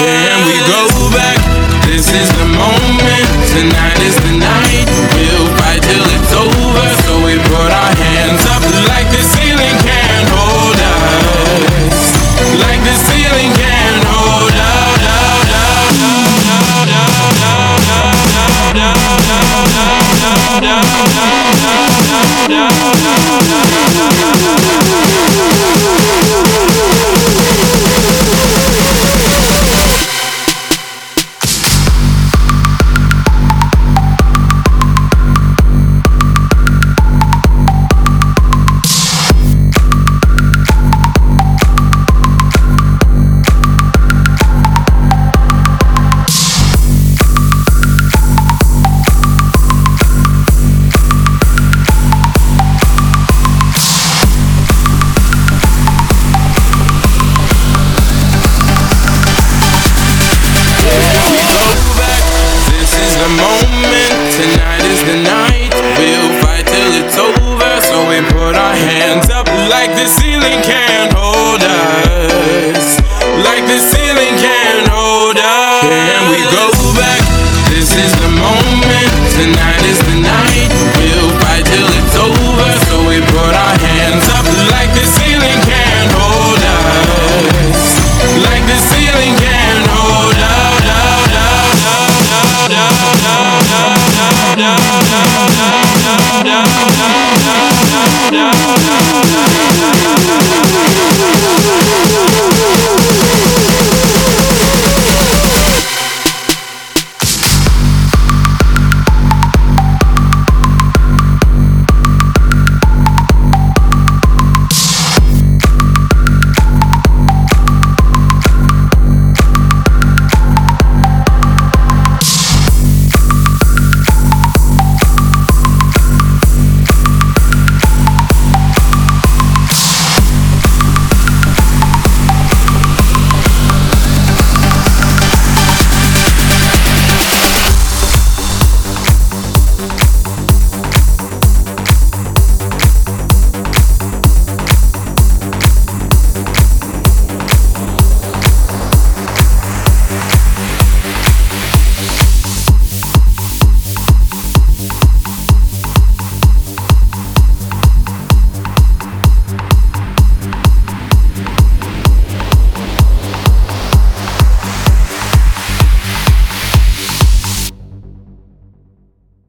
Can we go back? This is the moment. Tonight is the night. We'll fight till it's over. So we put our hands up like the ceiling can't hold us. Like the ceiling can't hold us. Tonight is the night. We'll fight till it's over. So we put our hands up like the ceiling can't hold us. Like the ceiling can't hold us. Can we go back? This is the moment. Tonight is